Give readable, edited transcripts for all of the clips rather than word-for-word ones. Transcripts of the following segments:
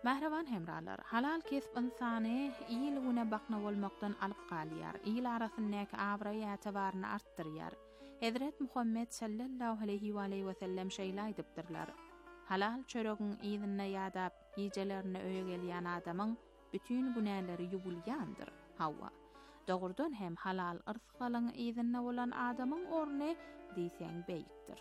Mährewan hemralar, halal kesip insany iyilgine bakna bolmakdan alyp galýar, iyil arasyndaky awra ýetibaryny artdyrýar. Hazrat Muhammed sallallahu aleyhi ve sellem şeýle aýdypdyrlar. Halal çöregiň iyidine ýadap, ýejelerini öýe gelýän adamyň bütün günäleri ýuwulýandyr. Hawa. Dogurdan hem halal ırzgalyň iyidine bolan adamyň orny diýseň beýikdir.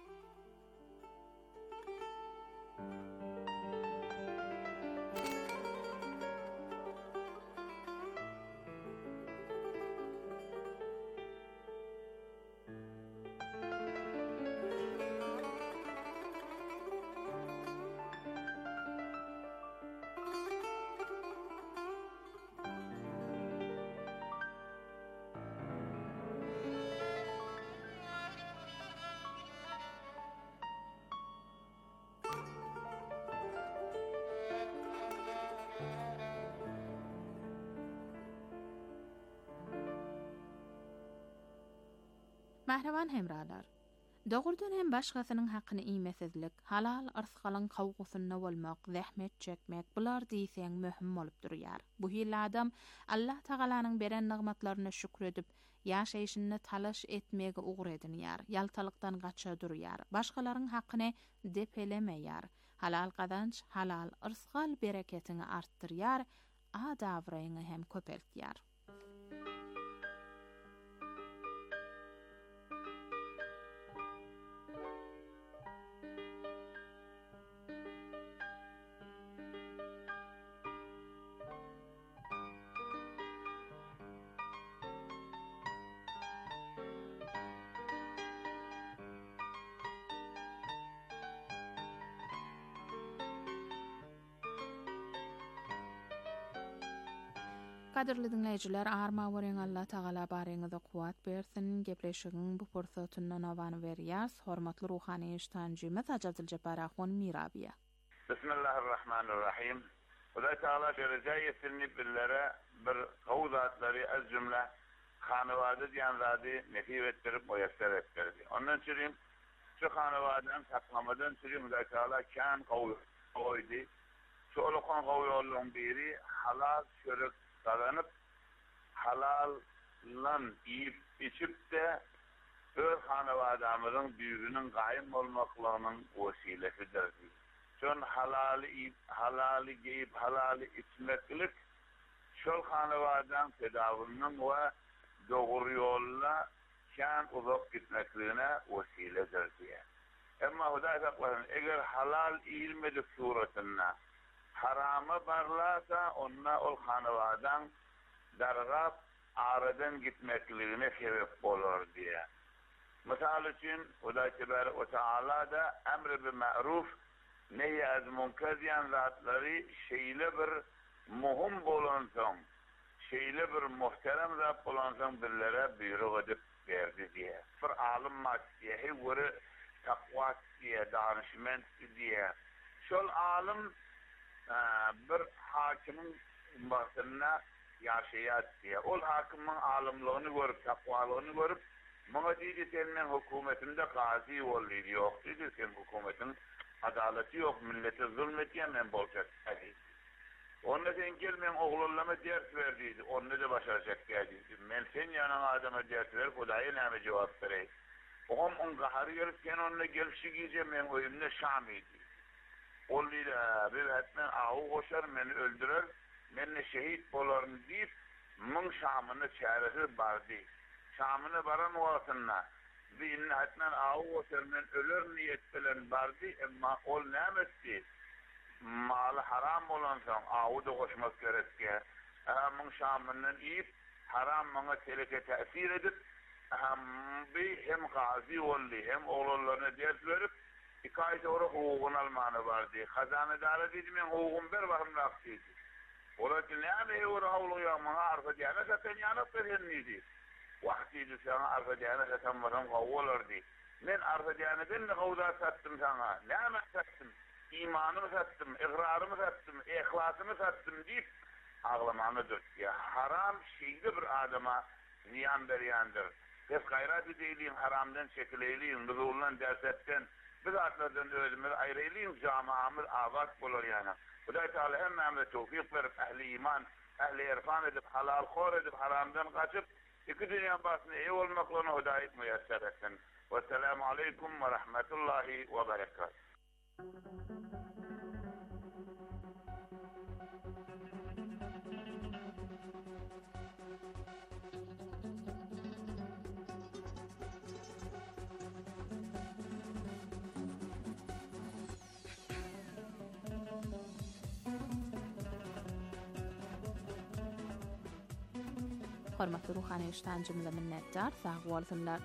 Mährewan hemralar, dogurdan hem başgasynyň hakyny iýmesizlik, halal ırzgalyň kawgusyna bolmak, zähmet çekmek bular diýseň möhüm bolup durýar. Bu hil adam Allah Tagalanyň beren nygmatlaryna şükür edip, ýaşaýyşyny talaş etmege ugur edinýär, ýaltalykdan gaça durýar, başgalaryň hakyny depelemeýär. Halal gazanç, halal ırzgal bereketini artdyrýar, adawraýyny hem köpeltýär. Kadirli dinleyijiler, arma weren Allah Tagala bareňizde kuwat bersin. Gepleşigiň bu pursatyny nawany berýär. Hormatly ruhany iştanjymy Sajadil Jabbarahon Mirabiya. Bismillahirrahmanirrahim. Hudaý Taala derejäýetini billere bir gowzatlary az jümle hanawada diýen zady nesip etdirip moýasser etdirdi. Ondan çyryň şu hanawadan saklamadan çyryň Hudaý Taala kan goýdy. Şu olukon goýulyň biri halal çörek kazanıp halallan yiyip içip de öz hanavadamızın büyüğünün gaýym bolmaklarynyň wesilesidir. Şol halali giyip halali içmeklik şol hanavadan tedawynyň we dogry ýolla şan uzak gitmekligine wesiledir diýär. Emma Hudaý Taala eger halal ilmedik suratynda harama barlasa onna ol hanavadan dargap aradan gitmekligine sebep bolar diye. Misal üçün Hudaý Teala da emr bil ma'ruf nehy az munkar diýen zatlary şeýle bir muhim bolansoň, şeýle bir muhterem zat bolansoň birlere buyruk edip berdi diye. Bir alim maksiyeti were takwa diye, danışment diye. Şol alim bir hakimin başına yaşayat diye. Ol hakimin alimliğini görüp, takvalygyny görüp, muňa diýdi senden hökümetinde gazi boldy ýok diýdi, sen hökümetin adaleti ýok, millete zulmetýän men boljak diýdi. Onda sen gel men oglallama ders ver diýdi, onda da başaracak diýdi. Men sen ýanyň adama ders ver, Hudaýa näme jogap berýär. On gahary görüp sen onda gelşigice men öýümde şam idi. Ollida bir hatman ağı koşar, meni öldürer, meni şehit bolarını deyip, mın şamını çaresi bardı. Şamını baran vaatına, bir inni hatman ağı koşar, men ölür niyet bilen bardı, emma ol nämetdi? Malı haram olansan, ağı da koşmak gerekki. Mın şamını yiyip, haram mına teleke tesir edip, hem gazi oldu, hem oğullarına ders verip, İkayet ora hukugun almanı vardı. Hazanedara dedi, men hukukun ber bakım raktıydı. Ola ki, näme ora havluya mana arka diyana satan yanıp verhenliydi. Vaktiydi sana arka diyana satan varan kavvalardı. Men arka diyana ben de kavda sattım sana. Näme sattım? İmanımı sattım, iqrarımı sattım, ihlasımı sattım deyip ağlamanı dörttü. Haram şeyde bir adama ziyan beryandır. Hep gayrat edeyliğin, haramdan çekileyliğin, nuzulundan dersetten Bizatlardan özümüz ayrılıyım, camiamız abad bulur yani. Hudayi Teala emmemize tevfik verip ehli iman, ehli irfan edip, halal khor edip, haramdan kaçıp, iki dünya basını iyi olmaklarına hudayet müyesser etsin. Vesselamu aleykum ve rahmetullahi ve berekatuhu. Hormatly ruhany iştancymyza minnetdar, sag bolsunlar.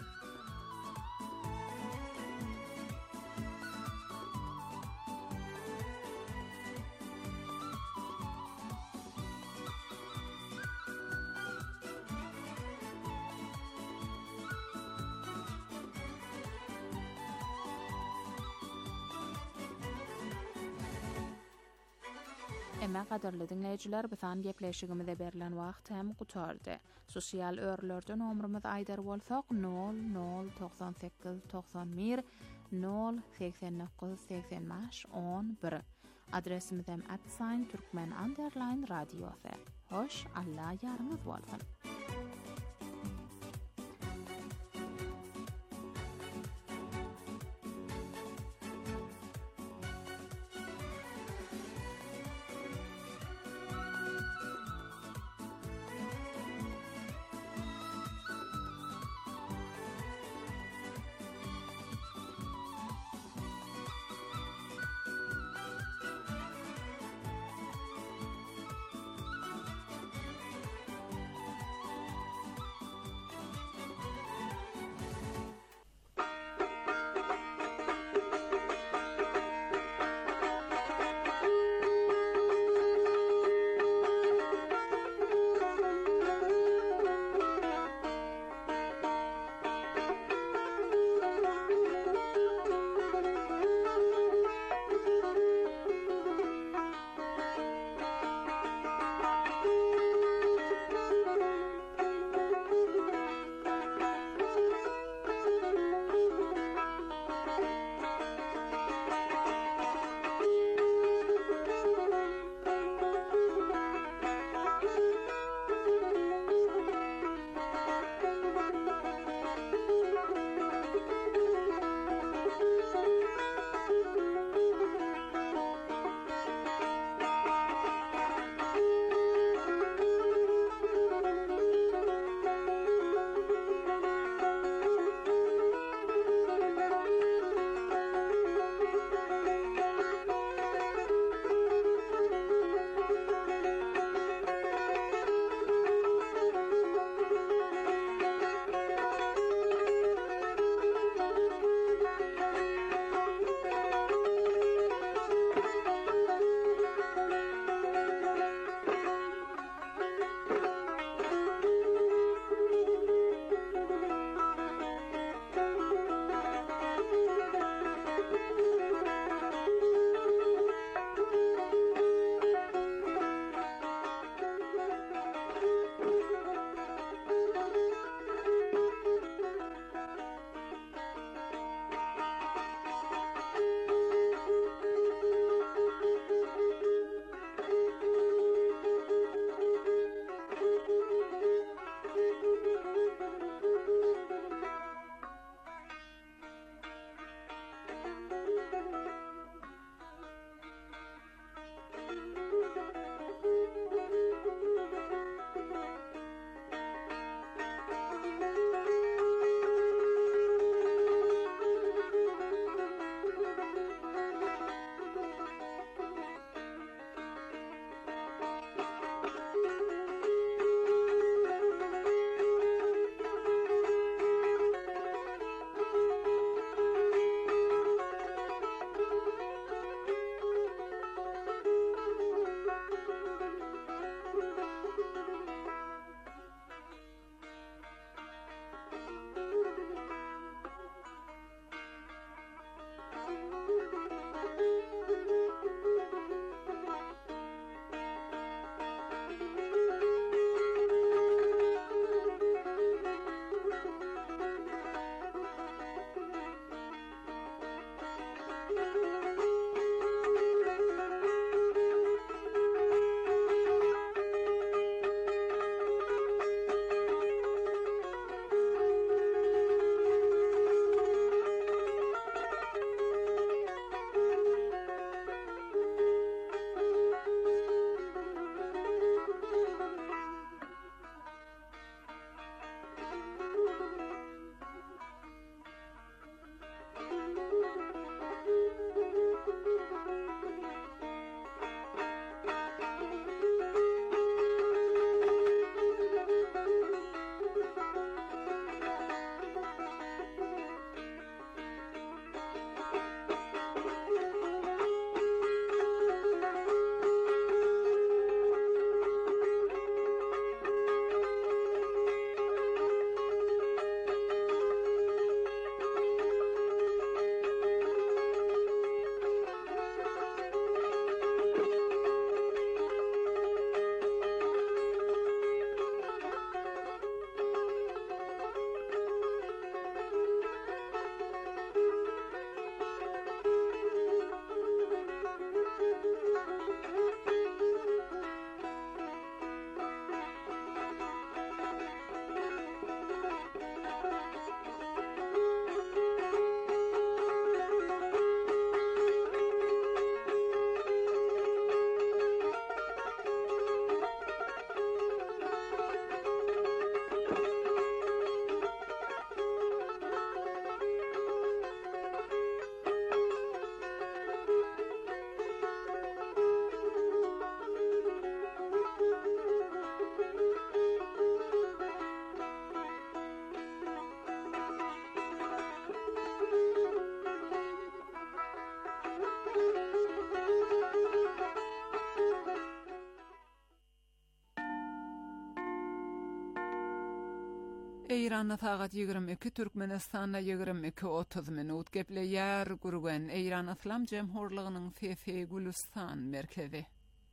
Emma qadarly dinleyijiler, bisan gepleşigimizde berilen wagt hem gutardy. Sosial örlerden ömrümüz aýdar bolsak 0098 91 089 85 11. Adresimiz hem @turkmen_radio. Hoş, Allah ýarymyz bolsun. Eýranda tagat 22, Türkmenistanda 22:30 minut gepleýär gurgan Eýran Islam Jemhurlygynyň Fefe Gülistan merkezi.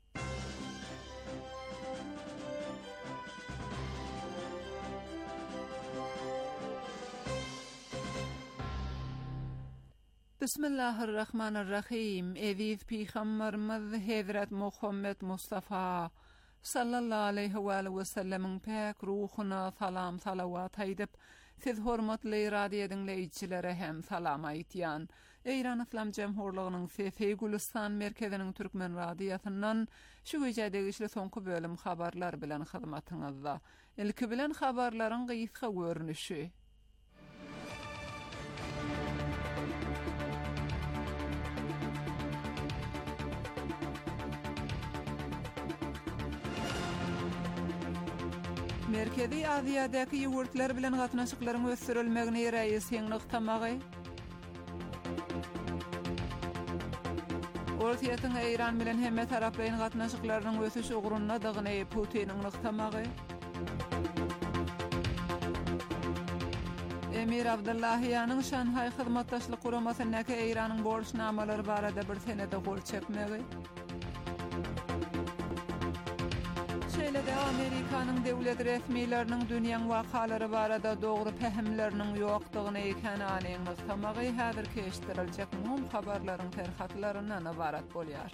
Bismillahirrahmanirrahim. Eziz Peygamberimiz Hazrat Muhammed Mustafa sallallahu aleyhi ve sellem'in pek ruhuna salam salavat aýdyp, siz hormatly radio dinleýiçilere hem salam aýtýan. Eýran Islam Jemhurlygynyň Fefe Gülistan merkeziniň türkmen radiosundan şu gecede işli soňky bölüm habarlar bilen hyzmatyňyzda. Ilki bilen habarlaryň gysga görnüşi. Merkezi Aziýadaky ýurtlar bilen gatnaşyklaryň ösürilmegini reýisiň nykdamagy. Ortaýatyň Eýran bilen hemme taraplaryň gatnaşyklarynyň ösüş ugruna dagyny Putiniň nykdamagy. Emir Abdullahiýanyň Şanhay hyzmatdaşlyk guramasynyňky Eýranyň borçnamalary barada bir senede gol çekmegi. Şeýle-de Amerikanyň döwlet resmiýetleriniň dünýäň wakalary barada dogry pähimleriniň ýokdugyny ekaniň nykdamagy häzir keşdiriljek muhim habarlaryň terhatlaryndan ibarat bolýar.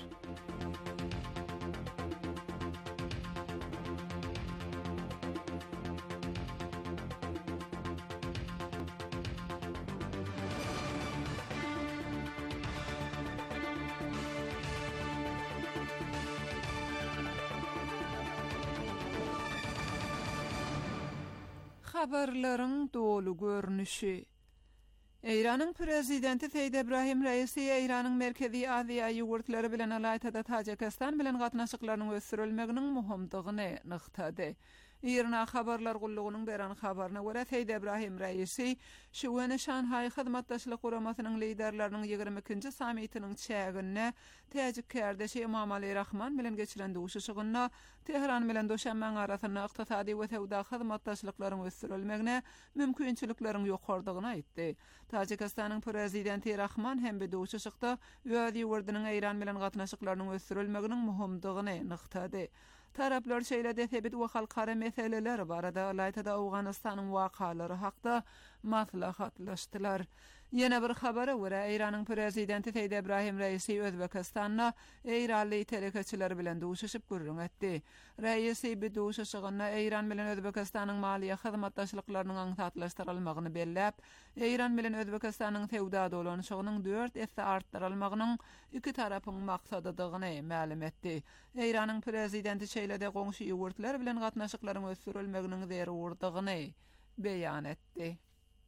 Habarlaryň dolu görnüşi. Eýranyň prezidenti Seýid Ebrahim Raisi Eýranyň Merkezi Aziýa ýurtlary bilen alaýtada Tajikistan bilen gatnaşyklarynyň ösürilmeginiň muhimdygyny nyktady. Irna habarlar gullugynyň beran habaryna görä Seýid Ebrahim Raisi şu güni Şanhay hyzmatdaşlyk guramasynyň liderleriniň 22-nji sammitiniň çägine Täjik kardeşi Imam Ali Rahman bilen geçiren duşuşygyna Tehran bilen Doşanbeň arasynda ykdysady we sowda hyzmatdaşlyklaryň ösürilmegine mümkinçilikleriň ýokardygyny aýtdy. Tajikistanyň prezidenti Rahman hem bu duşuşykda ýöňe ýurdunyň Eýran bilen gatnaşyklarynyň ösürilmeginiň muhimdygyny nyktady. Taraplar şeýle-de sebit we halkara meseleler barada alaýtada Awganystanyň wakalary hakda maslahatlaşdylar. Yine bir habara görä Eýranyň prezidenti Seýid Ebrahim Raisi Özbekistanda Eýranly telekeçiler bilen duşuşyp gurrun etdi. Raisi bu duşuşygyna Eýran bilen Özbekistanyň maliýe hyzmatdaşlyklarynyň aňsatlaşdyrylmagyny belläp, Eýran bilen Özbekistanyň sowda dolanyşygynyň 4 esse artdyrylmagynyň iki tarapyň maksadydygyny ma'lum etdi. Eýranyň prezidenti şeýle-de goňşy ýurtlar bilen gatnaşyklaryň ösürilmeginiň zerurdygyny beýan etdi.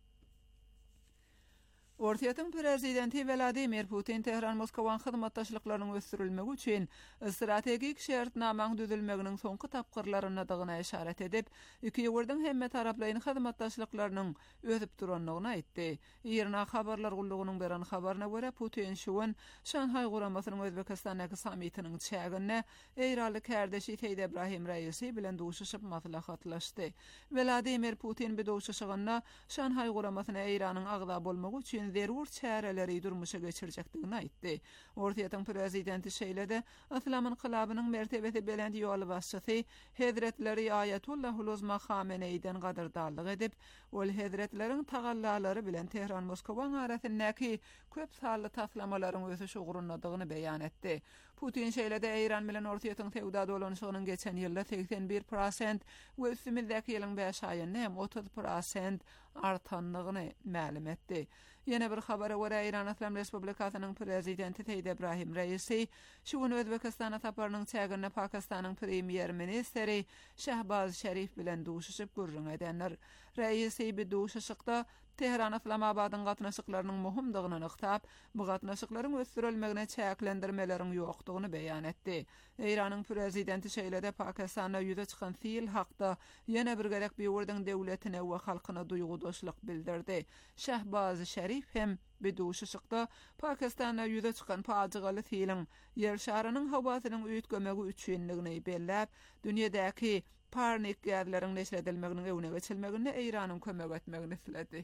Ortaýatyň prezidenti Vladimir Putin Tehran Moskowan hyzmatdaşlyklarynyň ösürilmegi üçin strategik şertnamaň düzülmeginiň soňky tapgyrlaryna dagyna işaret edip, iki ýurduň hemme taraplaryň hyzmatdaşlyklarynyň ösüp duranlygyny aýtdy. Ýerine habarlar gullugynyň beran habaryna görä Putin şu gün Şanhay guramasynyň Özbekistanyň sammitiniň çägine Eýranly kardeşi Seýid Ebrahim Raisi bilen duşuşyp maslahatlaşdy. Vladimir Putin bu duşuşygyna Şanhay guramasyna Eýranyň agda bolmagy üçin zerur çäreleri durmuşa geçirjekdigini aýtdy. Ortaýatyň prezidenti şeýle-de Islam inqilabynyň mertebesi belend ýoly başçysy Hazretleri Ayatullah Uluzma Khameneýden gadyrdarlyk edip, ol hazretleriň tagallalary bilen Tehran Moskowa arasyndaky köp sally taslamalaryň ösüş ugrundygyny beýan etdi. Putin şeýle-de Eýran bilen ortaýatyň sowda dolanyşygynyň geçen ýylda 81% we üstümizdäki ýylyň 5 aýynda hem 30% artanlygyny ma'lum etdi. Yine bir habara görä Eýran Islam Respublikasynyň prezidenti Seýid Ebrahim Raisi şu gün Özbekistana taparynyň çägine Pakistanyň premier ministeri Şahbaz Şerif bilen duşuşyp gurrun edenler. Raisi bu duşuşykda Tehran Islamabadyň gatnaşyklarynyň muhimdygyny nykdap, bu gatnaşyklaryň ösürilmegine çäklendirmeleriň ýokdugyny beýan etdi. Eýranyň prezidenti şeýle-de Pakistanda ýüze çykan sil hakda ýene bir gerek bir ýurduň döwletine we halkyna duýgudaşlyk bildirdi. Şahbaz Şerif hem bu duşuşykda Pakistanda ýüze çykan paýaly silin ýer şarynyň hawasynyň üýtgemegi üçinligini belläp, dünýädäki parnik gäzleriň neşre edilmeginiň öwüne geçilmegine Eýranyň kömek etmegini tiledi.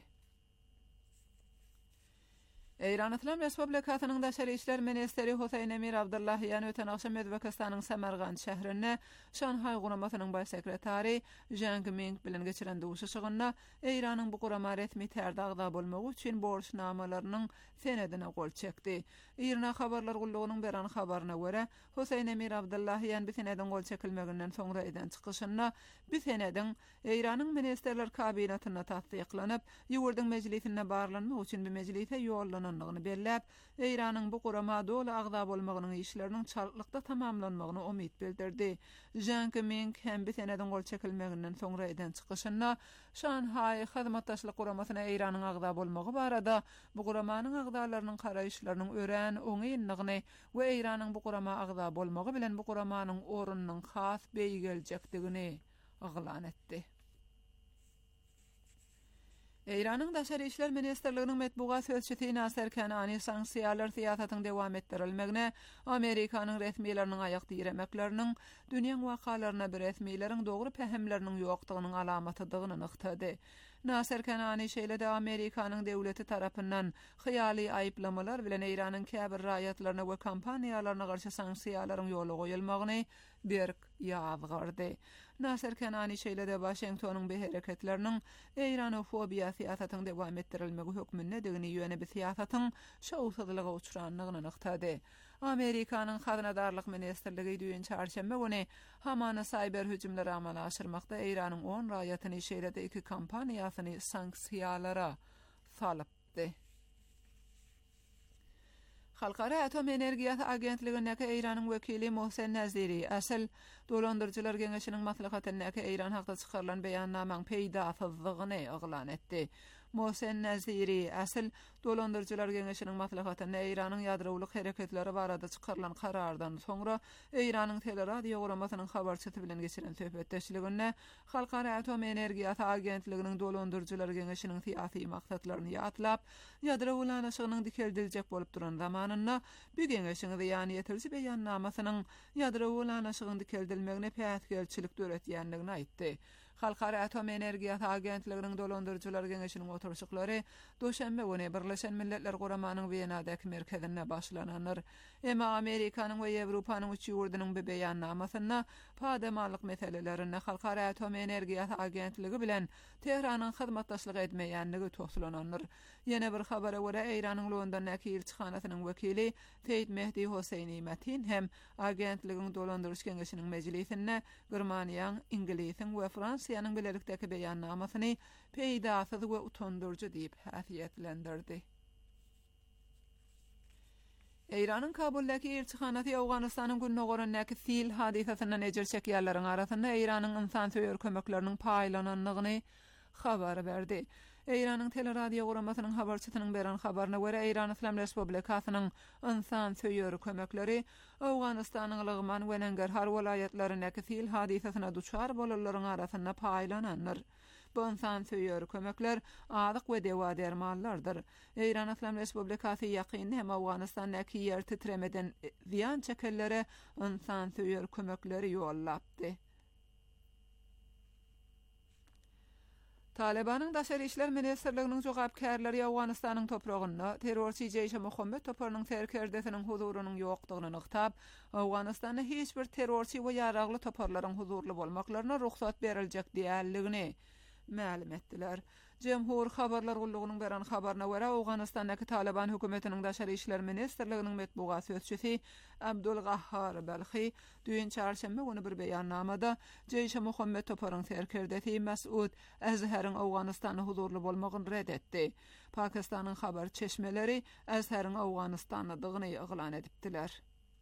Eýran Islam Respublikasynyň Daşary işler ministeri Husayn Emir Abdullahiýan öten akşam Özbekistanyň Samargand şäherine Şanhay guramasynyň baş sekretary Zhang Ming bilen geçiren duşuşygyna Eýranyň bu gurama resmi tärdagda bolmagy üçin borçnamalarynyň senedine gol çekdi. Irna habarlar gullugynyň beran habaryna görä Husayn Emir Abdullahiýan bu senedin gol çekilmeginden soňra eden çykyşyna bu senedin Eýranyň ministerler kabinatyna tasdiklanyp ýurdun mejlisine barlanmak üçin bu mejlise ýollananlygyny belläp, Eýranyň bu gurama doly agda bolmagynyň işleriniň çallykda tamamlanmagyny umyt bildirdi. Zhang Ming hem bu senedin gol çekilmeginden soňra eden çykyşyna Şanhay hyzmatdaşlyk guramasyna Eýranyň agda bolmagy barada bu guramanyň agdalarynyň garaýşlarynyň ören oňynlygyny we Eýranyň bu gurama agda bolmagy bilen bu guramanyň orunynyň has beý geljekdigini aglan etdi. Eýranyň Daşary işler ministerliginiň medbugat sözçisi Naser Kanani sanksiýalar siýasatyny dowam etdirilmegine Amerikanyň resmiýetleriniň aýak diremekleriniň dünýä wakalaryna bir resmiýetlerin dogry pähimleriniň ýokdugynyň alamatydygyny nyktady. Naser Kanani şeýle-de Amerikanyň döwleti tarapyndan hyýaly aýyplamalar bilen Eýranyň käbir raýatlaryna we kompaniýalaryna garşy sanksiýalaryň ýoly goýulmagyny berk ýazgyrdy. Naser Kanani şeýle-de Washingtonyň bu hereketleriniň Eýranofobiýa siýasatyny dowam etdirilmegi hökmünde digini ýöne bir siýasatyň şowsuzlyga uçranlygyny nyktady. Amerikanyň Hazynadarlyk ministerligi düýün çarşamba güni hamana cyber hüjümleri amala aşyrmakda Eýranyň 10 raýatyny şeýle-de 2 kompaniýasyny sanksiýalara salypdy. Halkara Atom Energiýasy Agentligindäki Eýranyň wekili Mohsen Naziri asl dolandyrjylar geňeşiniň maslahatyndaky Eýran hakda çykarylan beýannamaň peýdasyzlygyny aglan etdi. Mohsen Naziri asl dolandyrjylar geňeşiniň maslahatynda Eýranyň ýadrowlyk hereketleri barada çykarylan karardan soňra Eýranyň teleradio guramasynyň habarçysy bilen geçiren söhbetdeşliginde Halkara Atom Energiýasy Agentliginiň dolandyrjylar geňeşiniň syýasy maksatlaryny ýatlap, ýadrowlanyşygynyň dikeldiljek bolup duran zamanyna bu geňeşiň ýany ýetirji beýannamasynyň ýadrowlanyşygyny dikeldilmegine päýtgelçilik döretýänligini aýtdy. Halkara Atom Energiýasy Agentliginiň dolandyrjylar geňeşiniň oturuşyklary doşanbe güni Birleşen Milletler Guramanyň Wienadaky merkezinde başlananlar. Emma Amerikanyň we Ýewropanyň üç ýurdunyň bu beýannamasyna padamalyk meselelerini Halkara Atom Energiýasy Agentligi bilen Tehranyň hyzmatdaşlyk etmeýänligi toxlananlar. Ýene bir habara görä Eýranyň Londondaky elçixanasynyň wekili Feyd Mehdi Hoseyni Matin hem agentligiň dolandyrys geňeşiniň mejlisinde Germaniýanyň, Inglisiň we Fransiýanyň bilelikdäki beýannamasyny peýdasyz we utandyrjy diýip häsiýetlendirdi. Eýranyň Kabuldaky elçixanasy Awganystanyň Günnogorundaky sil hadisasynyň ejer çekýärleriň arasynda Eýranyň insan söýür kömekleriniň paýlananlygyny habar berdi. Eýranyň teleradio guramasynyň habarçysynyň beran habaryna görä Eýran Islam Respublikasynyň insan söýür kömekleri Awganystanyň Lygman we Nangarhar welaýatlarynaky sil hadisasyna duçar bolanlaryň arasynda paýlananlar. Bu insan söýür kömekler adyk we dewa dermanlardyr. Eýran Islam Respublikasy ýakynda hem Awganystandaky ýer titremeden ziýan çekellere insan söýür kömekleri ýollapdy. Talibanyň Daşary işler ministerliginiň jogapkärleri Awganystanyň topragynda terrorçy Jeýş-e Mohammed toparynyň serkerdesiniň huzurunyň ýokdugyny nyktap, Awganystanda hiç bir terrorçy we ýaragly toparlaryň huzurly bolmaklaryna ruhsat beriljek diýerligini ma'lum etdiler. Jemhur habarlar gullugynyň beran habaryna görä Awganystandaky Taliban hökümetiniň Daşary işler ministerliginiň medbugat sözçüsi Abdul Gahhar Balkhi düýün çarşamba güni bir beýannamada Jeýş-e Mohammed toparynyň serkerdesi Mas'ud Azhar'yň Awganystanda huzurly bolmagyny red etdi. Pakistanyň habar çeşmeleri Azhar'yň Awganystandadygyny eglan edipdiler.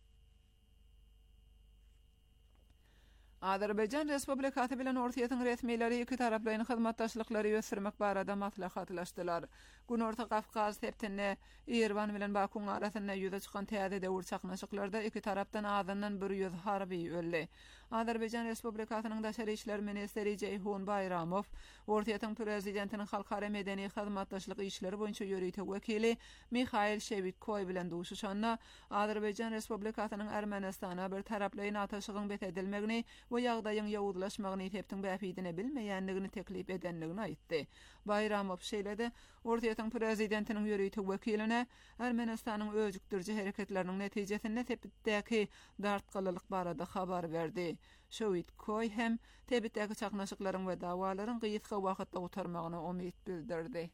Azerbaýjan Respublikasy bilen Ortaýatyň resmiýetleri iki taraplaryň hyzmatdaşlyklary ýötürmek barada maslahatlaşdylar. Günorta Kafkaz septinde Erwan bilen Bakuň arasynda ýüze çykan täze döwür çaknaşyklarda iki tarapdan azyndan 100 harby öldi. Azerbaycan Respublikasynyň Daşary işler ministeri Ceyhun Bayramov, Ortaýatyň prezidentiniň halkara medeni hyzmatdaşlyk işleri boýunça ýöreýtek wekili Mikhail Shevitkoy bilen duşuşanna Azerbaycan Respublikasynyň Ermenistana bir taraply nataşygyň betedilmegini we ýagdaýyň ýawudlaşmagyny tepdiň bäpidine bilmeýänligini teklip edenligini aýtdy. Bayramov şeýledi, Ortaýatyň prezidentiniň ýöreýtek wekiline Ermenistanyň öjükdirji hereketleriniň netijesinde tepitdäki dartgalylyk barada habar berdi. Shevitkoy hem tepitdäki çaknaşyklaryň we dawalaryň gyýytka wagtda utarmagyna umyt bildirdi.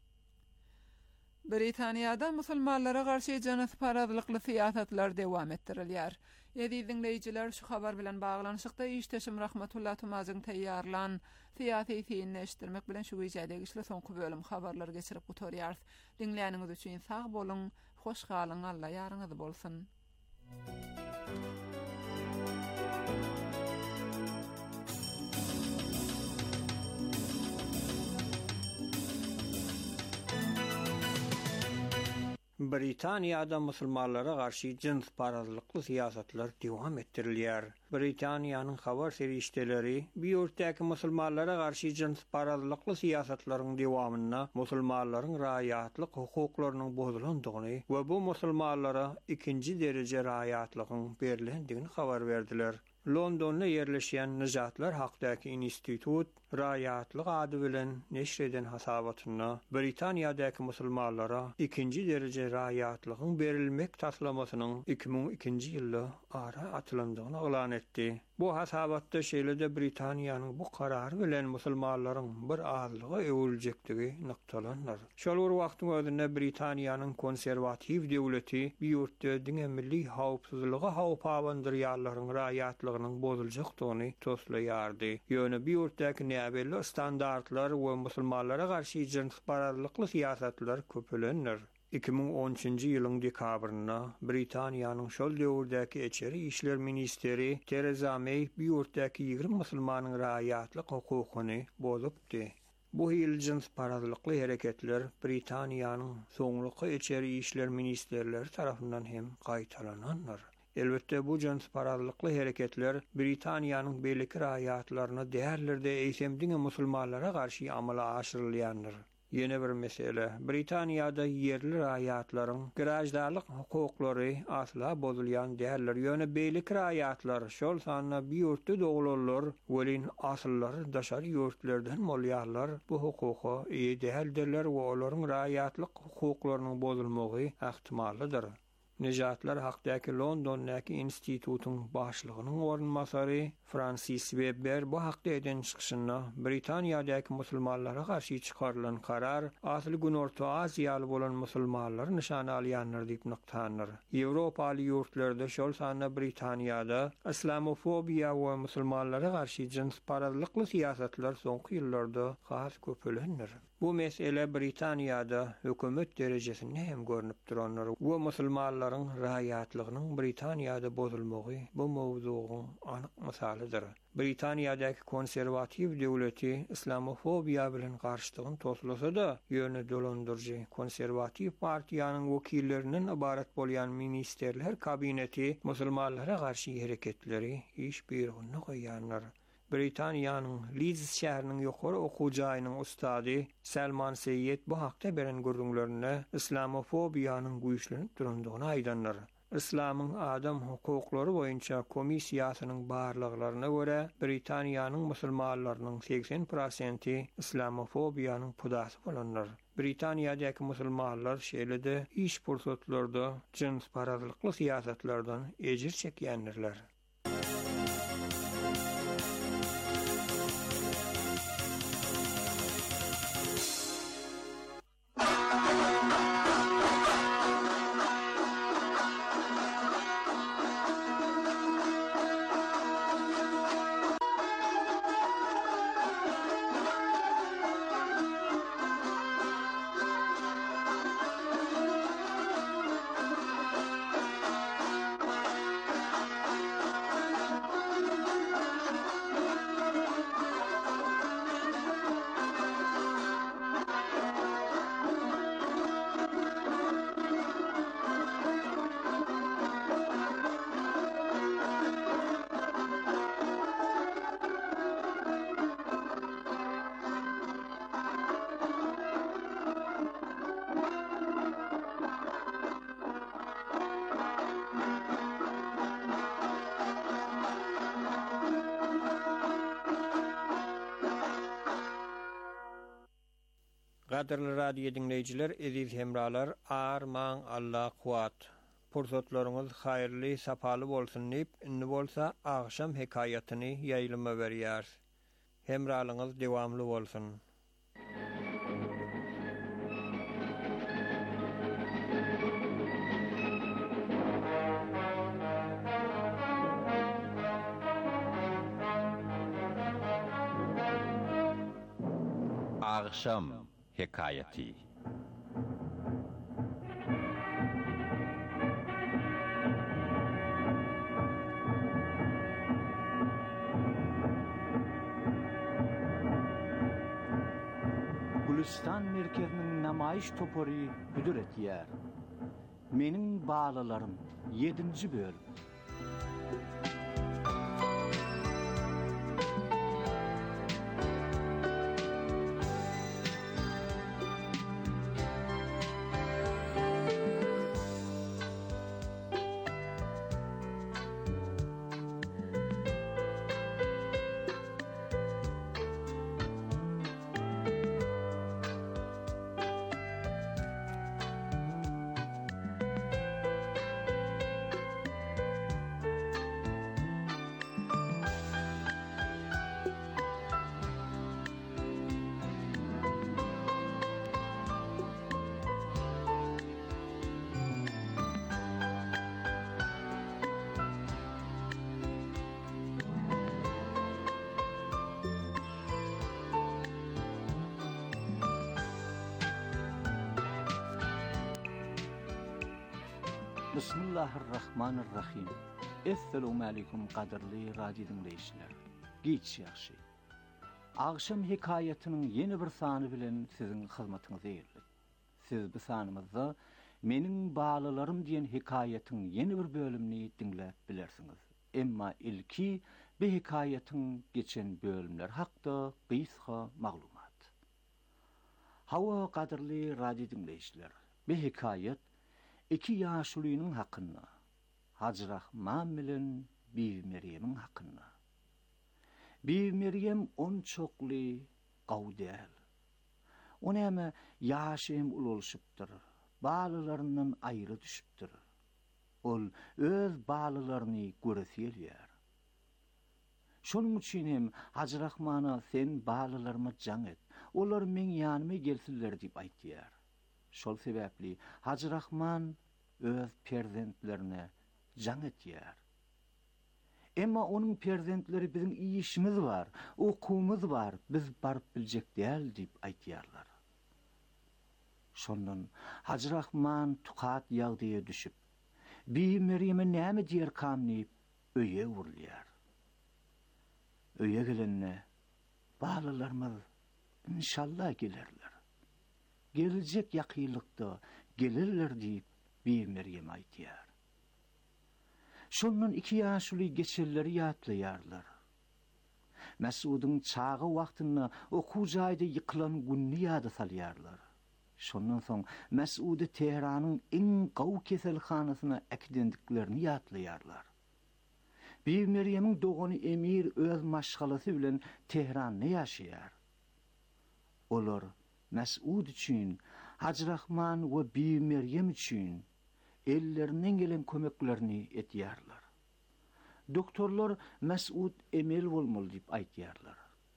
Britaniýada musulmanlara garşy janysparazlykly siýasatlar dowam etdirilýär. Ýa-da dinleýijiler şu habar bilen baglanyşykda işteşim Rahmatullah Tumazyň taýýarlan siýasy fiýilini eşitdirmek bilen şu güýjädäki işle soňky bölüm habarlar geçirip gutorýar. Dinleýäniňiz üçin sag bolun, hoş galyň, Allah ýarňyzy bolsun. Britaniýada musulmanlara garşy jinsparazlykly siýasatlar dowam etdirilýär. Britaniýanyň habar serişdeleri biýurtdaky musulmanlara garşy jinsparazlykly siýasatlaryň dowamyna musulmanlaryň raýatlyk hukuklarynyň bozulandygyny we bu musulmanlara ikinji derece raýatlygyň berilendigini habar berdiler. Londonda yerleşen Nijatlar Hakdaky Institut raýatlyk ady bilen neşreden hasabatyna Britaniýadaky musulmanlara ikinji derece raýatlygyň berilmek taslamasynyň 2002-nji ýylda ara atylandygyny elan etdi. Bu hasabatda şeýlede Britaniýanyň bu karary bilen musulmanlaryň bir azlygy öwüljekdigi noktalanýar. Şol wagtyň özünde Britaniýanyň konserwatiw döwleti ýurtda diňe milli hawpsuzlygy hawpawandyrýarlaryň raýatlygynyň bozuljakdygyny toslaýardy. Ýöne ýurtdaky näbelli standartlar we musulmanlara garşy jinsparazlykly siýasatlar köpelenir. 2013-nji ýylyň dekabryna Britaniýanyň şol döwürdäki Eçeri işler ministeri Theresa May ýurtdaky 20 musulmanyň raýatlyk hukukyny bozupdy. Bu ýyl jinsparazlykly hereketler Britaniýanyň soňluky Eçeri işler ministerleri tarapyndan hem gaýtalananlar. Elbette bu jinsparazlykly hereketler Britaniýanyň beýleki raýatlaryna därlerde eýsemdiňe musulmanlara garşy amala aşyrylýandyr. Yeni bir mesele, Britaniýada yerli raýatlaryň garajdallyk hukuklary asla bozulýan däldir. Ýöne beýlik raýatlar şol sanna bir ýurtda doglanlar, welin asyllary daşary ýurtlardan bolýarlar. Bu hukuka iyi däldirler we olaryň raýatlyk hukuklarynyň bozulmagy ähtimallydyr. Nijatlar Hakdaky Londondaky institutyň başlygynyň ornmasary Francis Weber bu hakda eden çykyşyna Britaniýadaky musulmanlara garşy çykarylan karar asly Günorta Aziýaly bolan musulmanlary nişana alýanlar diýip noktanýar. Ýewropaly ýurtlarda şol sanna Britaniýada islamofobiýa we musulmanlara garşy jinsparazlykly siýasatlar soňky ýyllarda has köpelenir. Bu mesele Britaniýada hökümet derejesinde hem görnüp duranlar we musulmanlaryň raýatlygynyň Britaniýada bozulmagy bu mowzugyň anyk misalydyr. Britaniýadaky konserwatiw döwleti islamofobiýa bilen garşylygyny toslasa-da, ýöne dolandyrjy konserwatiw partiýanyň wekilleriniň ibarat bolýan ministerler kabineti musulmanlara garşy hereketleri iş bir-birine goýýanlar. Britaniýanyň Leeds şäheriniň ýokary okuwjaýynyň ustady Salman Seyyed bu hakda beren görüňlerine islamofobiýanyň güýçlenip durandygyny aýdanlar. İslamyň adam hukuklary boýunça komissiýasynyň barlyklaryna görä Britaniýanyň musulmanlarynyň 80% islamofobiýanyň pudasy bolanlar. Britaniýadaky musulmanlar şeýlede iş pursatlarda jinsparazlykly siýasatlardan ejir çekýändirler. Kadrlı radio dinleyiciler, eziz hemralar, arman Allah kuat. Pursatlarınız hayırlı, sapalı bolsun deyip, inni bolsa akşam hikayatyny ýaýlyma berýär. Hemralyňyz dewamly bolsun. Akşam hikayeti. Gülistan merkezinin namayiş topori büdür etýär. Meniň balalarym 7-nji bölüm. Bismillahirrahmanirrahim. Assalamu alaykum qadirli radio dinleyijiler. Giç ýaxşy. Akşam hikayatynyň ýeni bir sany bilen siziň hyzmatyňyza geldik. Siz bu sanymyzda meniň balalarym diýen hikayatyň ýeni bir bölümini dinläp bilersiňiz. Emma ilki bu hikayatyň geçen bölümler hakda gysga maglumat. Hawa qadirli radio dinleyijiler. Bu hikayat 2 ýaşlynyň hakyna, Hacrahman bilen Bibi Meryem'iň hakyna. Bibi Meryem on çokly gaw däl. Onäme ýaşym ululşypdyr, balalaryndan aýry düşüpdir. Ol öz balalaryny göreselýär. Şonuň üçin hem Hacrahmana sen balalaryma jaň et, olar meň ýanyma gelsinler diýip aýtýar. Şol sebäpli Hacrahman öz perzentlerine jaň etýär. Emma onun perzentleri biziň işimiz var, okumuz var, biz barıp biljek däl diýip aýtýarlar. Şondan Hacrahman tukat ýagdaýa düşüp, Bibi Meryem'e näme diýer kamnyp öýe urulýar. Öýe gelenne balalarymyz inşallah gelerler. Gelecek yakýylykda gelirler diýip Bibi Meryem aýtýar. Şondan 2 ýaşly geçerleri ýatlaýarlar. Mesud'un çağı wagtyny okuw jaýda ýykylan günni ýada salýarlar. Şondan soň Mesud'y Teheranyň iň gaw keselhanasyna ekdendiklerini ýatlaýarlar. Bibi Meryem'iň dogany Emir öz maşgalasy bilen Teheranda ýaşaýar. Olar Mesud üçin, Hacrahman we Bibi Meryem üçin ellerinden gelen kömeklerini etýärler. Doktorlar Mesud emel bolmaly diýip aýtýarlar.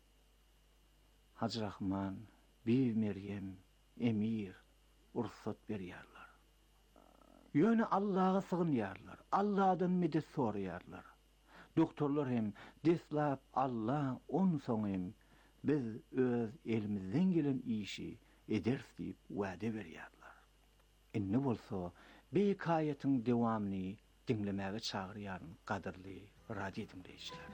Hacrahman, Bibi Meryem, Emir ursat berýärler. Ýöne Allah'a sığınýarlar, Allah'dan medet soraýarlar. Doktorlar hem deslap Allah on soňym biz öz elimizden gelen işi eders diýip wada berýärler. Inne bolsa bu hikayatyň dewamyny dinlemäge çagyrýaryn qadirli radio dinleyijiler.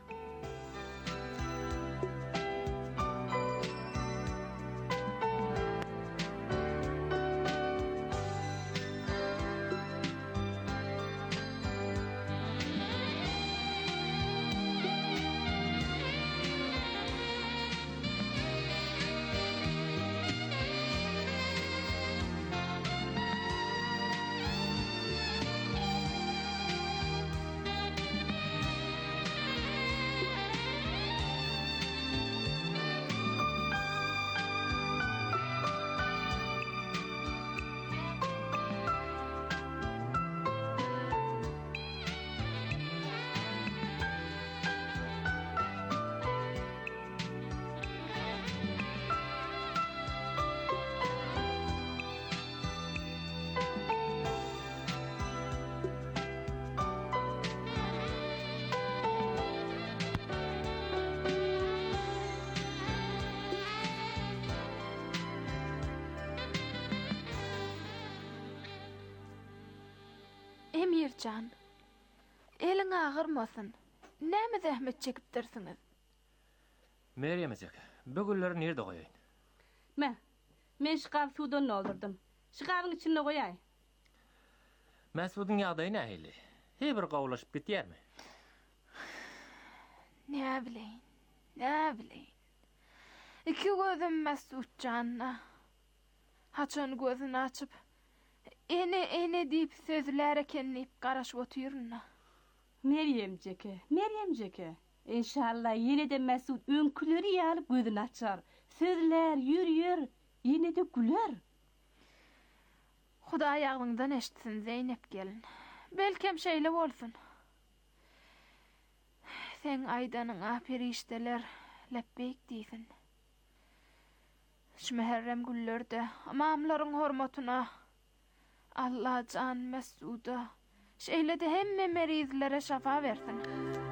Emircan, elin ağırmasın. Näme zähmet çekip dersiňiz? Meryem ejek, bugünler nerede goýaýyn? Men şykap sudan doldurdum. Şykapyň içine goýaý. Mesudun ýagdaýy nähili? Hebir gowlaşyp gitýärmi? Ne bileyin. İki gözüm Mesutcanna. Haçan gözünü açıp, ene deyip sözlere kenleyip garaşıp otururna. Meryemceke. İnşallah yine de Mesut öňküleri ýalyp gözüni açar. Sözler ýürýär, yine de güler. Huda ýaglyňdan eşitsin Zeynep gelin. Belkem şeýle bolsun. Sen aydanyňa perişteler leppek diýsin. Şu Muharrem güllerde amamlaryň hormatyna Allah can Mesuda şeýle de hemme merizlere şafa bersin.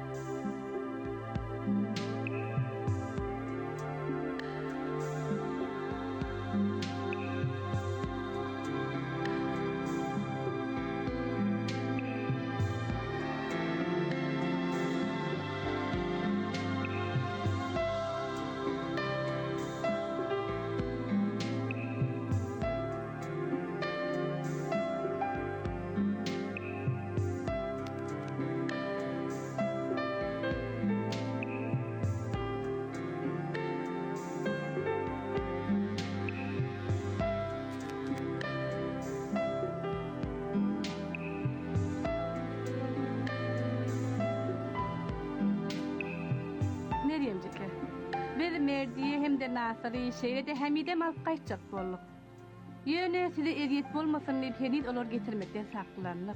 Bir merdiye hem de Nasır'ı şeýle de Hamidem alıp gaýtjak bolduk. Ýöne size eziyet bolmasyn diýip henüz olar getirmekden saklanýar.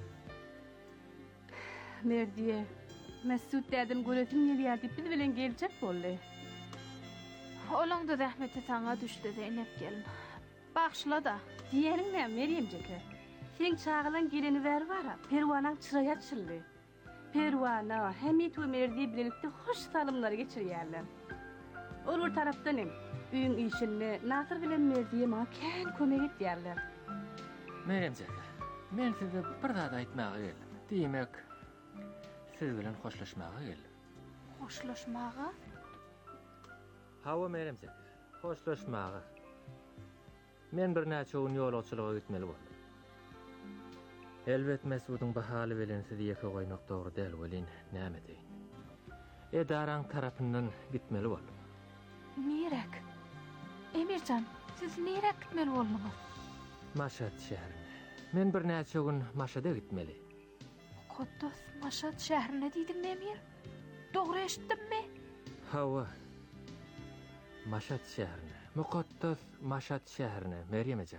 Merdiye, Mesut dädim göresim gelýär diýip biz bilen geljek boldy. Olaň da rahmeti saňa düşdi Zeynep gelin. Bagşla da. Diýeriň näme Meryemjeke? Sen çağılan geleni ver bara, perwanaň çyraýa çyldy. Perwana, Hamid we Merdiye bilenlikde hoş salymlary geçirýärler. Olur tarapdan hem, üyün işini Nasır bilen Merdiye mağa kän kömek etýärler. Meryemjek, men size bir zat aýtmagy geldim. Diýmek, siz bilen hoşlaşmagy geldim. Hoşlaşmagy? Hawa Meryemjek, hoşlaşmagy. Men bir näçe gün ýolagçylyga gitmeli boldum. Elbet Mesudun bahaly bilen sizi ýeke goýmak dogry däl welin näme deýin. Edaraň tarapyndan gitmeli boldum. Nirek? Emircan, siz nirek gitmeli bolmaňyz? Maşat şäherine. Men bir näçe gün Maşada gitmeli. Kuddos, Maşat şäherine diýdiň Emir? Dogry eşitdimmi? Hawa. Maşat şäherine. Muqaddas Maşat şäherine Meryem ejek.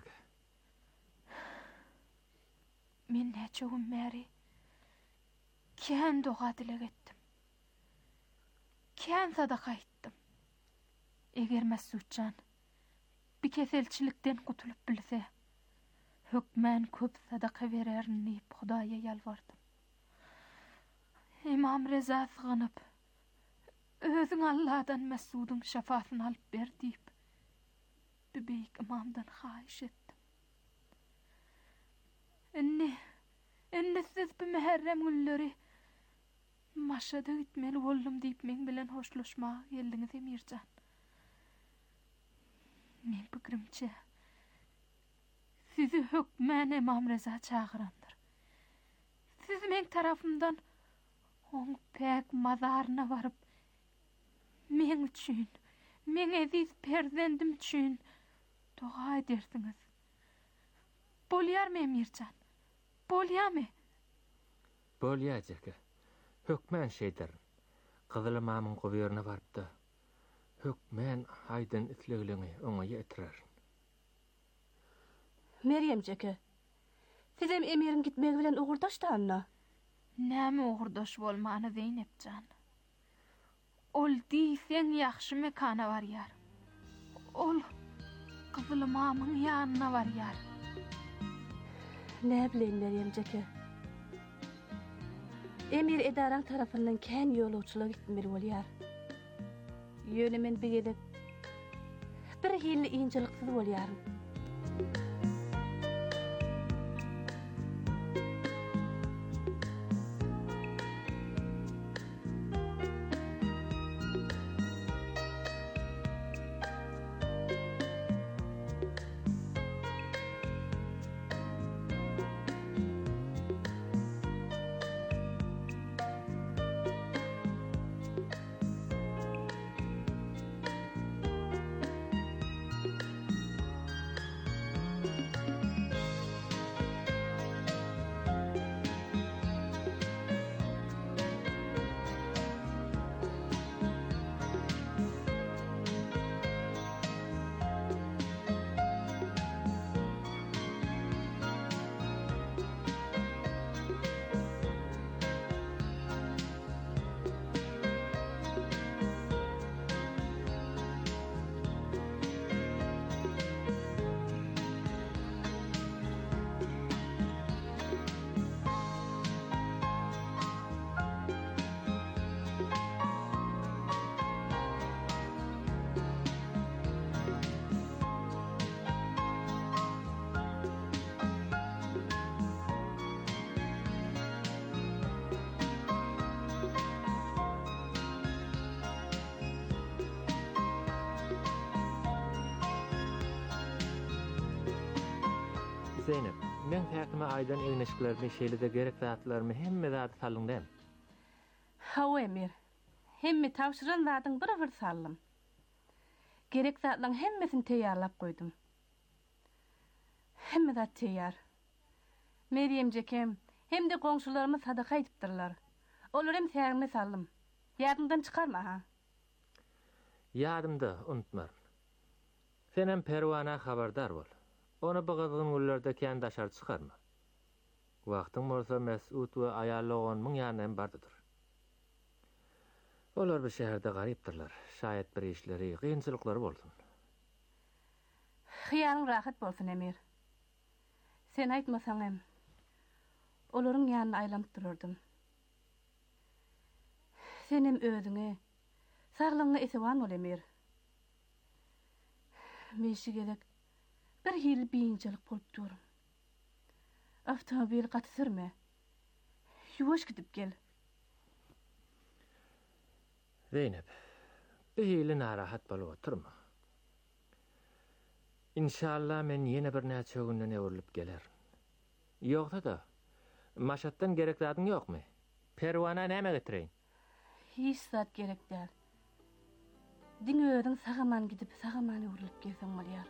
Men näçe gün bäri kän doga dilek etdim. Kän sadaka etdim. Eger Mesutcan bir keselçilikden kutulup bilse, hökmen köp sadaka vererin diýip Hudaýa ýalvardım. İmam Reza sığınıp, özüň Allah'dan Mesud'un şafasyny alyp ber diýip, beýik imamdan haýyş etdim. Enne siz bu Muharrem günleri Maşada gitmeli boldum diýip men bilen hoşlaşmaga geldiňiz Emircan. Men pikirimçe sizi hökmen İmam Reza çağırandır. Siz men tarafımdan oň pek mazaryna baryp men üçin, men eziz perzendim üçin dua edersiňiz. Bolýarmy Emircan? Bolýarmy? Bolýajak. Hökmen şeýder. Gyzyl imamyň gowerine baryp da hökmen aýdyn itlegileňi oňa ýetirer. Meryemjeke, siz hem Emir'in gitmegi bilen ugurdaşdanna? Näme ugurdaş bolmany Zeynepcan? Ol diýseň ýaxşy mekana barýar. Ol Gyzyl imamyň ýanyna barýar. Ne bileyin Meryemjeke? Emir edaraň tarapyndan kän ýolagçylyga gitmeli bolýar. Ýöne men beýlek bir hili ýynçylyksız bolýarym. Zeynep, men häkime aydan egneşiklerini şeýle-de gerek zatlarymy hemme zat salyňdam. Hawa Emir. Hemme tawşyran zadyň bir sallym. Gerek zatlaryň hemmesini teýýarlap goýdum. Hemme zat teýýar. Meryem jekem hem de goňşularymyz sadaka edipdirler. Olarym tägime sallym. Ýadymdan çykarma ha. Ýadymda unutmar. Senem Perwana habardar bol. Onu bu gyzgyn günlerde kän daşar çykarma. Wagtyň bolsa Mesut we aýallygonyň ýanyndan bardydyr. Olar bu şäherde garypdyrlar. Şaýat bir işleri, gynçylyklary bolsun. Hyýanyň rahat bolsun Emir. Sen aýtmasaň hem olaryň ýanyna aýlanyp durardym. Senem özüňe saglygyňy esewan bol Emir. Meşi gerek bir hil biýinçilik bolup durum. Avtomobil gatyrma. Ýuwaş gidip gel. Zeynep, bir hili narahat bolup oturma. İnşallah men ýene bir näçe günden öwrülip geler. Ýogsa da, maşatdan gerek zadyň ýokmy? Perwana näme getireýin? Hiç zat gerek däl. Diňöýüň sagaman gidip sagaman öwrülip gelseň bolýar.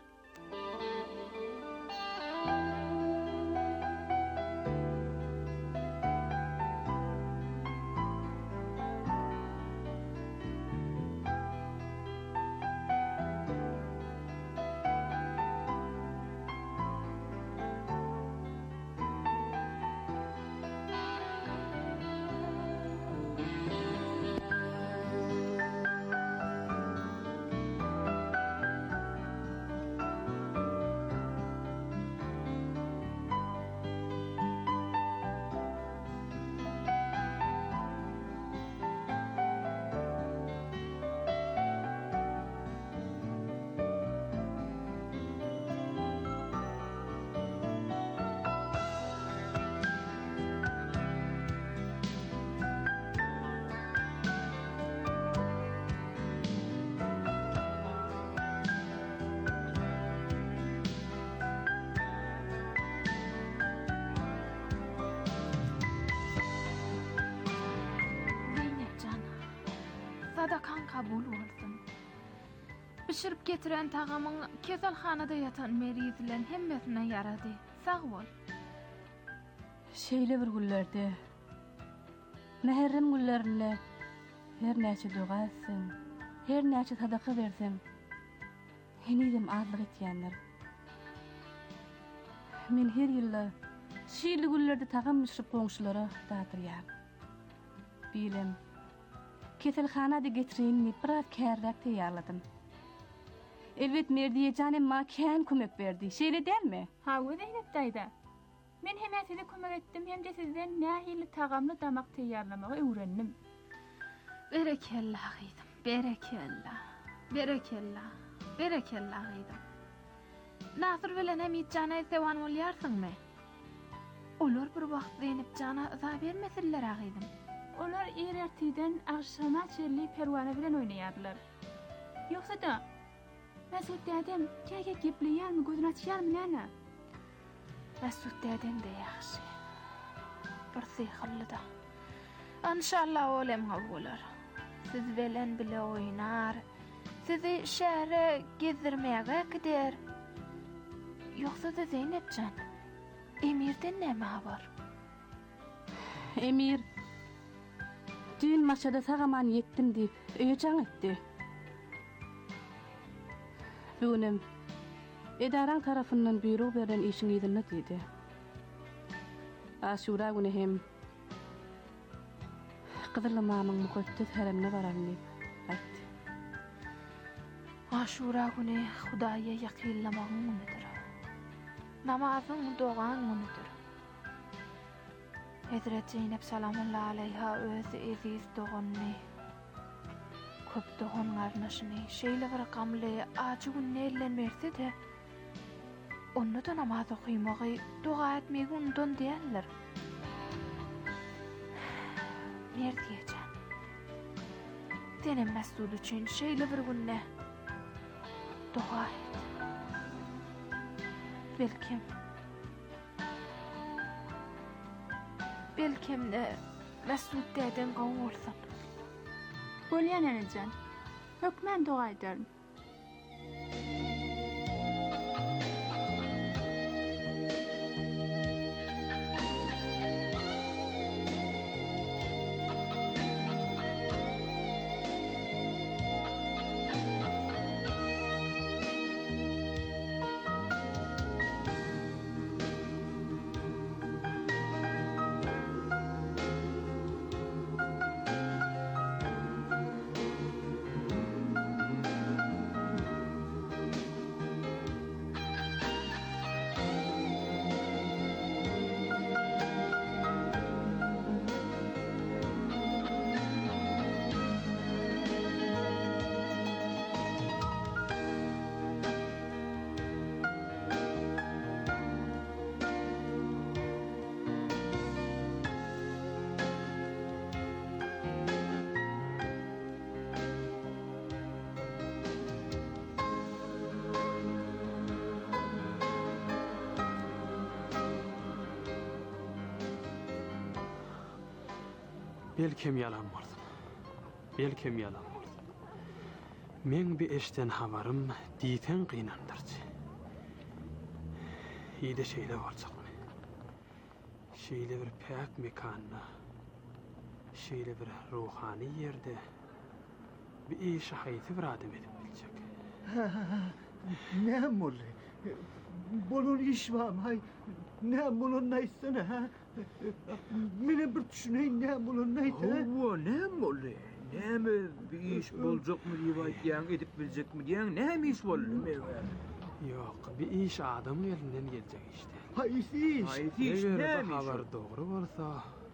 Sadakan kabul bolsun. Pişirip getiren tagamyň keselhanada ýatan meriz bilen hemmesine ýarady. Sag bol. Şeýle bir günlerde Meherrem günlerinde her näçe duga etseň, her näçe sadaka berseň, henizem azlyk etýänler. Men her ýylda şeýle günlerde tagam müşrip goňşulara datyrýar. Bilem keselhanada getirenini biraz kärräk teýýarladym. Elbet Merdiýejanem ma kän kömek berdi. Şeýle dälmi? Ha, Zeynep daýda. Men hem size kömek etdim, hem de sizden nähili tagamly damak teýýarlamagy öwrendim. Berekella gydym. Berekella. Berekella. Berekella gydym. Nasır bilen hem ýetjana sewan bolýarsyňmy? Olar bir wagt Zeynep jana za bermeseler agydym. Olar erteden akşama çerli Perwana bilen oýnaýardylar. Ýoksa da Mesut dädem käke gepleýärmi, gözüni açýarmy näme? Mesut dädem de ýaxşy. Bir syhyrly da. İnşallah olem bolar. Siz bilen bile oýnar. Sizi şähere gezdirmäge gider. Ýoksa da Zeynepjan, Emirden näme habar? Emir dün maşada sagaman yetdim diýip öýejaň etdi. Bugünem edaraň tarapyndan buyruk beren işiň ýerine diýdi. Aşura güni hem Gyzıl mamyň mukaddes heremine bararmy aýtdy. Aşura güni Hudaýa ýakynlamagyň günidir. Namazyň dogan günidir. Hazret Zeynep salamullahi aleyha özü eziz doğanny, köp doğan garnaşyny şeýle bir gamly ajy günlerlenmerse de onu da namaz okuýmagy, dua etmegi undan diýerler. Merdiýejan, senem Mesut üçin şeýle bir günne dua et. belkem de Mesut deden gawy bolsan. Bolýan enejen. Hökmen dua ederim. Belkem yalan boldum. Belkem yalan boldum. Men bir eşten habarım diýten gynandyrdy. Ýa-da şeýle boljakmy? Şeýle bir pek mekanda, şeýle bir ruhani ýerde bir iş haýsy bir adam edip biljek. Ne boldy? Bolun iş barmy? Hay, ne bolun näýsene ha? Mene bir düşüneyin ne bolun näýse? Owa, ne boldy? Näme bir iş boljakmy diýip aýtýan, edip biljekmi diýen, näme iş boldy? Yok, bir iş adamın elinden gelecek işte. Haýsy iş? Haýsy iş, näme iş? Habar dogry bolsa,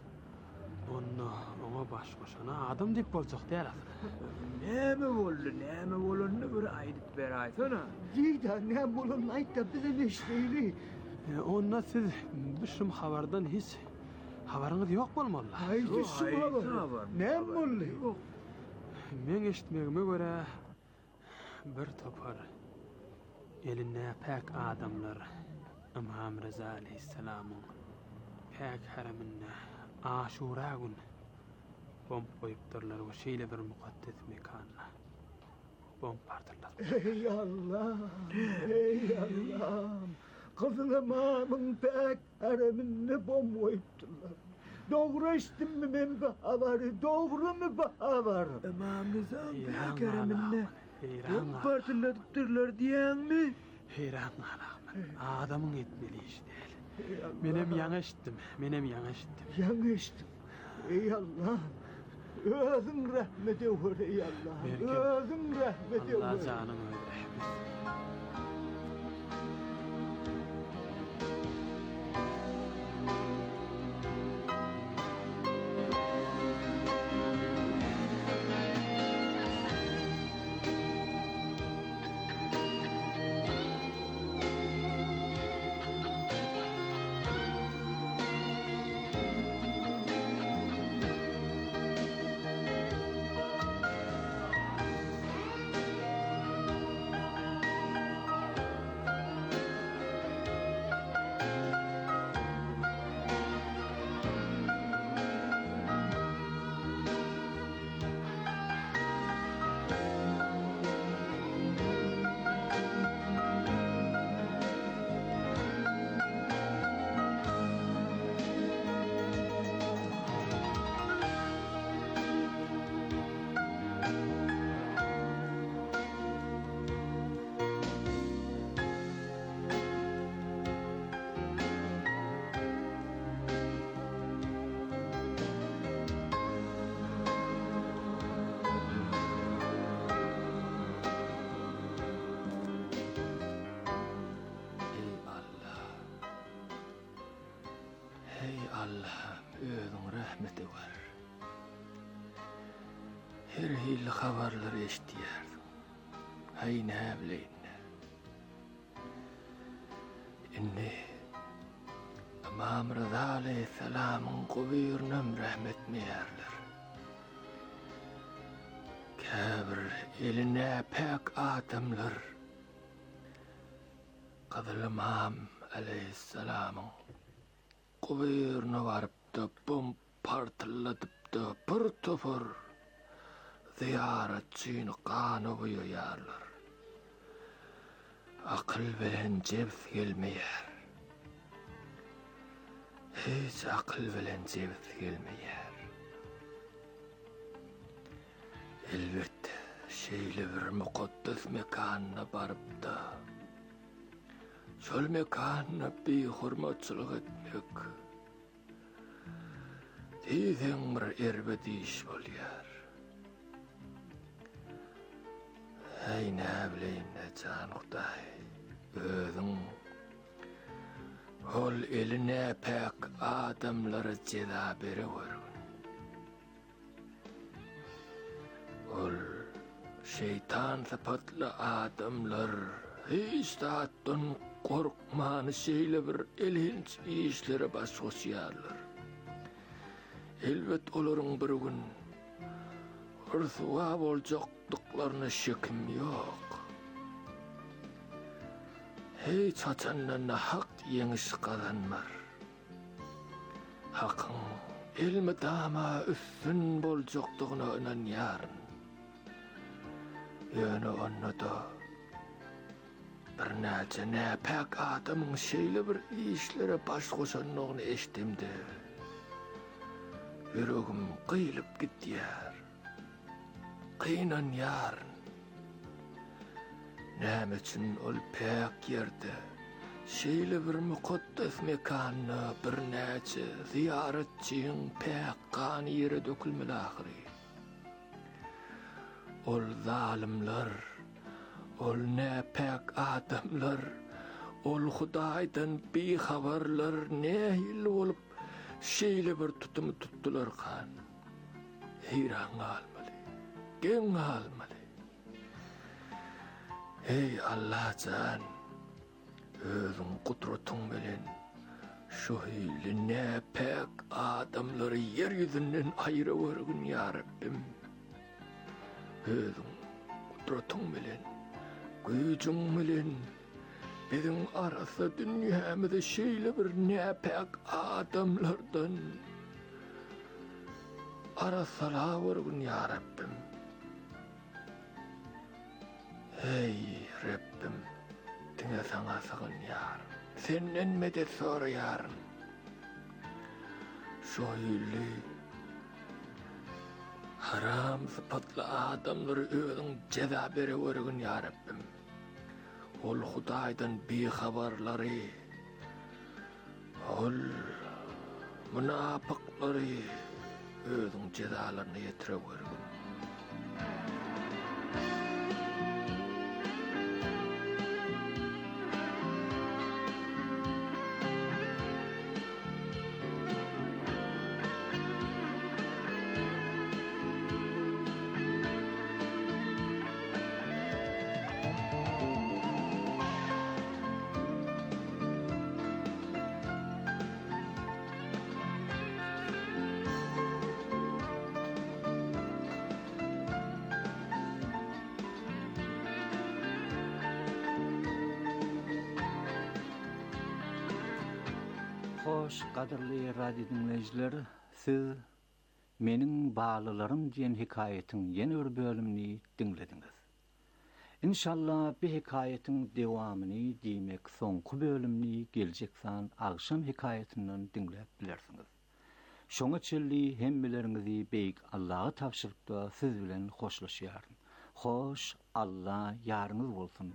ona baş goşana adam dip boljak däl. Näme boldy? Näme bolanyny bir aýdyp beraýsana. Diýda ne bolun aýt da bize neşleýli. Onna siz bişim habardan hiç habarınız yok bolmaly. Haýsy habar? Ne boldy? Men eşitmegime göre bir topar eline pek adamlar İmam Rıza aleyhisselamın pek haramine Aşura gün bomb koyupdurlar ve şeýle bir mukaddes mekanına bomb partırlar. Ey Allah! Ey Allah! Kızıl imamın pek haramine bomb koyupdurlar. Doğru eşitdim mi men bu habarı? Doğru mu bu habar? İmam Rıza'nın pek haramine bomb partırladypdyrlar diýänmi? Heyran alağman. Adamın etmeli iş değil. Menem ýaňy eşitdim. Ýaňy eşitdim. Ey Allah! Özüň rahmete wer ey Allah! Özüň rahmete wer. Allah janymy öldürmesin. Her hil habarlar eşitýärdim. Hay näme bileýin. Inni İmam Rıza aleyhisselamın kubirinem rahmetmeýärler. Käbir eline pek adamlar Kızıl İmam aleyhisselamın kubirine varıp da bomb partıladıp da pır topur ziyaretçini kanı buyuyarlar. Akıl bilen cevs gelmeyer. Hiç akıl bilen cevs gelmeyer. Elbette şeyli bir mukaddes mekanına barıp da şol mekanına bir hurmatçılık etmek teyzen bir erbediş bolyar. Hey ne bileyim ne canıqday özün ol eline pek adamları ceza beriverün. Ol şeytan sıfatlı adamlar hiç dağıttın korkmanı şeyle bir elinç işlere başkoşyarlar. Elbet olurun bir gün rüsva olacaklıklarına şekim yok. Hiç açandan hak yeniş kazanmar. Hakın ilmi dama üstün bolacaklıqına inanyarın. Yani onu da bir nece ne pek adamın şeyli bir işlere baş koşanlığını eştimdi. Yüreğim kıyılıp gittiyar. Kıyınan yarın. Näme üçün ol pek yerde şeyli bir mukaddes mekanına bir nece ziyaretçiyin pek kan yere dökülmeli ahiri. Ol zalimler, ol ne pek adamlar, ol Hudaydan bir haberler ne hil olup şeyli bir tutumu tuttular kan. Heyran almalı, gen almalı. Ey Allah can, özün kudretun bilen şu hili ne pek adamları yeryüzünden ayırıvergin ya Rabbim. Özün kudretun bilen, gücün bilen, bizim arası dünyamızda şeyle bir ne pek adamlardan arasalıvergin ya Rabbim. Ey Rabbim, dine sana sığın yarın, senden medet sor yarın. Şu hili, haram sıfatlı adamları özün ceza berivergin ya Rabbim. Ol Hudaydan bir haberleri, ol münafıkları özün cezalarını yetirevergin. Hoş, qadırlı radio dinleyiciler, siz menin bağlılarım diyen hikayetin yeni bir bölümünü dinlediniz. İnşallah bir hikayetin devamını demek sonku bölümünü geleceksen akşam hikayetinden dinleyip bilirsiniz. Şoňa çelli hemmelerinizi beyik Allah'a tavşırıp da siz bilen hoşlaşýaryn. Hoş, Allah yarınız bolsun.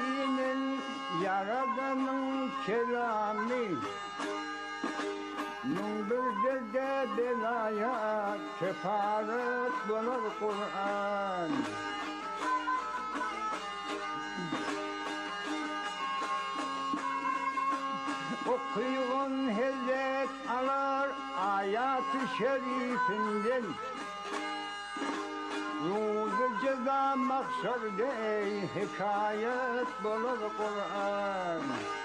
inin yaradanın kelami Nungdur de belaya kefaret bulur Kur'an Okuyun hizmet alar ayat-ı şerifinden Ruzu ceza maksar dey hikayet bulur Kur'an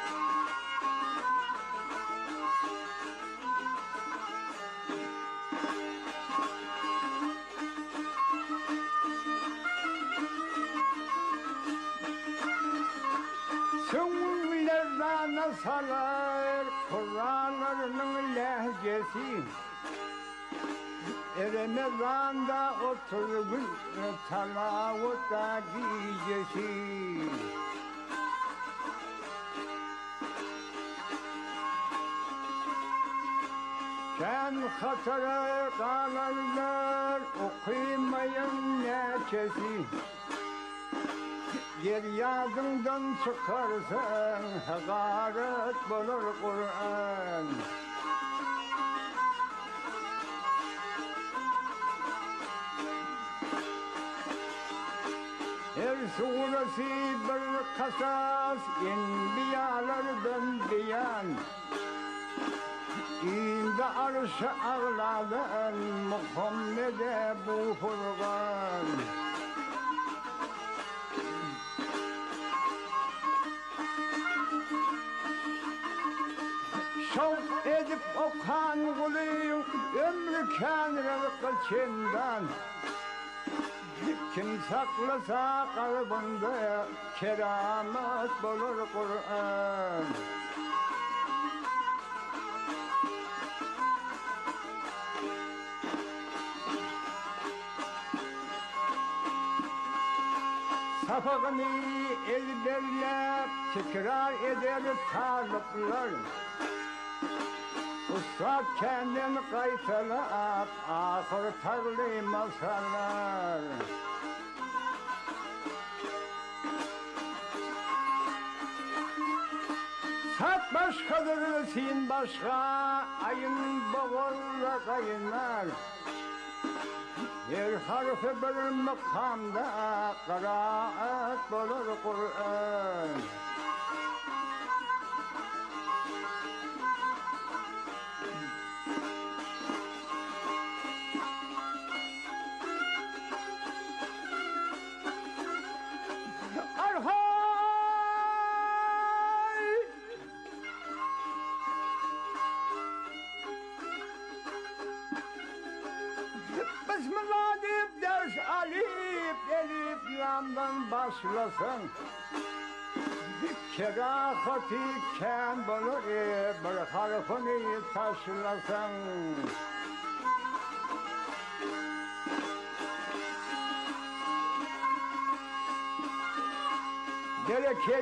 Süngülerden salar Kur'anlarının lehcesi Ramazan'da 30 gün talavutta gecesi Sen hatara kalanlar okuymayın neçesi Yer yadından çıkarsan hakaret bulur Kur'an Her suresi bir kasas enbiyalardan beyan İndi arş-ı ağladan Muhammed'e bu Furkan Şavk edip okan kuluyum ömrü kânrel kılçından Kim saklasa kalbinde keramet bulur Kur'an Safakını ezberlep tekrar eder talipler Ustad kendini kaysalap ahır tarlı masallar Sat başkadır sin başka ayın boğulla kaynar Her harfi bir makamda kıraat bulur Kur'an Bismillah deyip ders alip elif lamdan başlasın Kerahati ken bulur bir harfini taşlasın Gerek